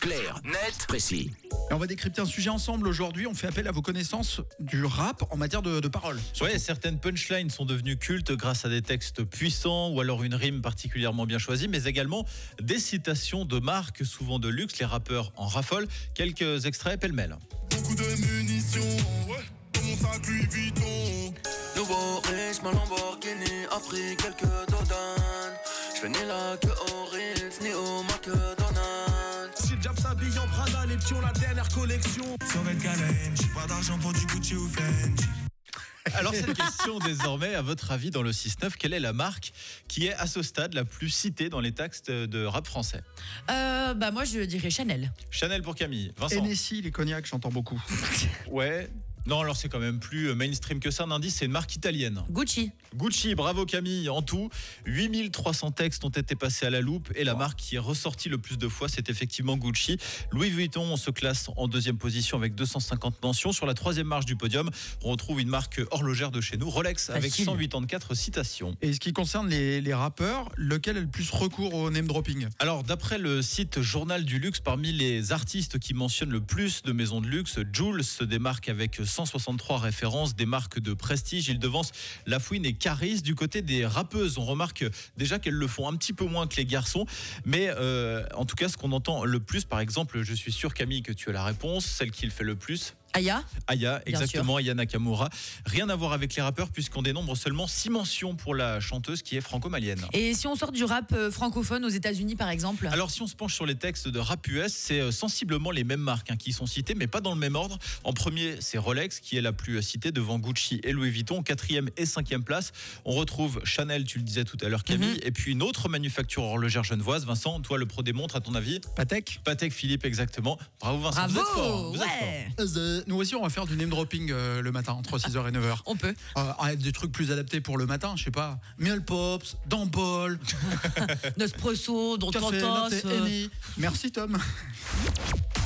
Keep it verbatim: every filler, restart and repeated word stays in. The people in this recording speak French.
Clair, net, précis. Et on va décrypter un sujet ensemble aujourd'hui. On fait appel à vos connaissances du rap en matière de, de paroles. Ouais, certaines punchlines sont devenues cultes grâce à des textes puissants ou alors une rime particulièrement bien choisie, mais également des citations de marques, souvent de luxe. Les rappeurs en raffolent. Quelques extraits pêle-mêle. Beaucoup de munitions, ouais, dans mon sac Louis Vuitton. Nouveau riche, ma Lamborghini a pris quelques dodanes. J'fais ni la queue au Ritz, ni au McDonald's. Si le diable s'habille en Prada, les petits ont la dernière collection. Sur Red Galen, j'ai pas d'argent pour du Gucci ou Fendi. Alors cette question désormais, à votre avis dans le six neuf, quelle est la marque qui est à ce stade la plus citée dans les textes de rap français? euh, Bah moi je dirais Chanel. Chanel pour Camille. Vincent? Hennessy, les cognacs, j'entends beaucoup. Ouais. Non, alors c'est quand même plus mainstream que ça. Un indice, c'est une marque italienne. Gucci. Gucci, bravo Camille. En tout, huit mille trois cents textes ont été passés à la loupe et la marque qui est ressortie le plus de fois, c'est effectivement Gucci. Louis Vuitton se classe en deuxième position avec deux cent cinquante mentions. Sur la troisième marche du podium, on retrouve une marque horlogère de chez nous, Rolex, Facile. avec cent quatre-vingt-quatre citations. Et ce qui concerne les, les rappeurs, lequel a le plus recours au name dropping? Alors, d'après le site Journal du Luxe, parmi les artistes qui mentionnent le plus de maisons de luxe, Jul se démarque avec cent soixante-trois références, des marques de prestige. Il devance Lafouine et Caris. Du côté des rappeuses, on remarque déjà qu'elles le font un petit peu moins que les garçons. Mais euh, en tout cas, ce qu'on entend le plus, par exemple, je suis sûr Camille que tu as la réponse, celle qui le fait le plus. Aya. Aya, exactement, sûr. Aya Nakamura. Rien à voir avec les rappeurs puisqu'on dénombre seulement six mentions pour la chanteuse qui est franco-malienne. Et si on sort du rap euh, francophone aux États-Unis par exemple? Alors si on se penche sur les textes de rap U S, c'est euh, sensiblement les mêmes marques hein, qui sont citées, mais pas dans le même ordre. En premier, c'est Rolex qui est la plus euh, citée devant Gucci et Louis Vuitton. Quatrième et cinquième place, on retrouve Chanel, tu le disais tout à l'heure Camille, Mm-hmm. et puis une autre manufacture horlogère genevoise. Vincent, toi le pro des montres à ton avis? Patek. Patek Philippe, exactement. Bravo Vincent, Bravo. vous êtes fort. Vous êtes Ouais. fort. Euh, nous aussi, on va faire du name dropping euh, le matin entre six heures et neuf heures. On peut. Euh, avec des trucs plus adaptés pour le matin, je sais pas. Miel Pops, Dampol, Nespresso, Don Café, Tantos, Latte, euh, Henny. Merci Tom.